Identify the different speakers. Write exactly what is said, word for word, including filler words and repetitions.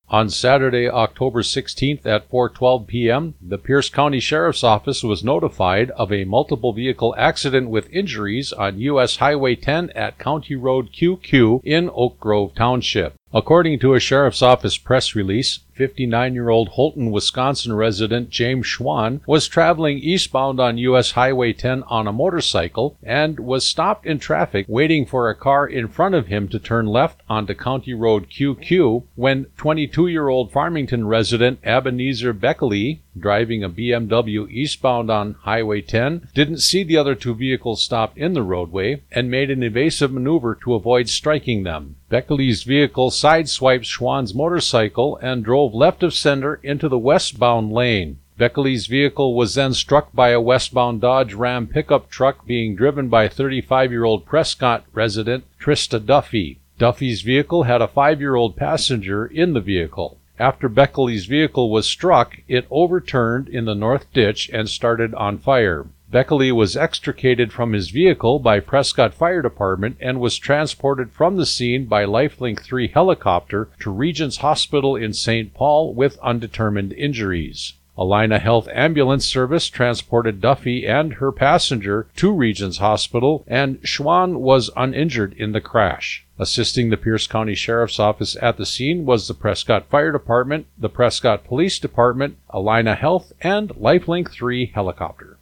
Speaker 1: On Saturday, October sixteenth at four twelve p m, the Pierce County Sheriff's Office was notified of a multiple vehicle accident with injuries on U S Highway ten at County Road Q Q in Oak Grove Township. According to a Sheriff's Office press release, fifty-nine-year-old Holton, Wisconsin resident James Schwan was traveling eastbound on U S Highway ten on a motorcycle and was stopped in traffic waiting for a car in front of him to turn left onto County Road Q Q when twenty-two-year-old Farmington resident Ebenezer Beckley, driving a B M W eastbound on Highway ten, didn't see the other two vehicles stopped in the roadway and made an evasive maneuver to avoid striking them. Beckley's vehicle sideswiped Schwan's motorcycle and drove left of center into the westbound lane. Beckley's vehicle was then struck by a westbound Dodge Ram pickup truck being driven by thirty-five-year-old Prescott resident Trista Duffy. Duffy's vehicle had a five-year-old passenger in the vehicle. After Beckley's vehicle was struck, it overturned in the north ditch and started on fire. Beckley was extricated from his vehicle by Prescott Fire Department and was transported from the scene by Lifelink three helicopter to Regents Hospital in Saint Paul with undetermined injuries. Allina Health Ambulance Service transported Duffy and her passenger to Regents Hospital, and Schwan was uninjured in the crash. Assisting the Pierce County Sheriff's Office at the scene was the Prescott Fire Department, the Prescott Police Department, Allina Health, and Lifelink three helicopter.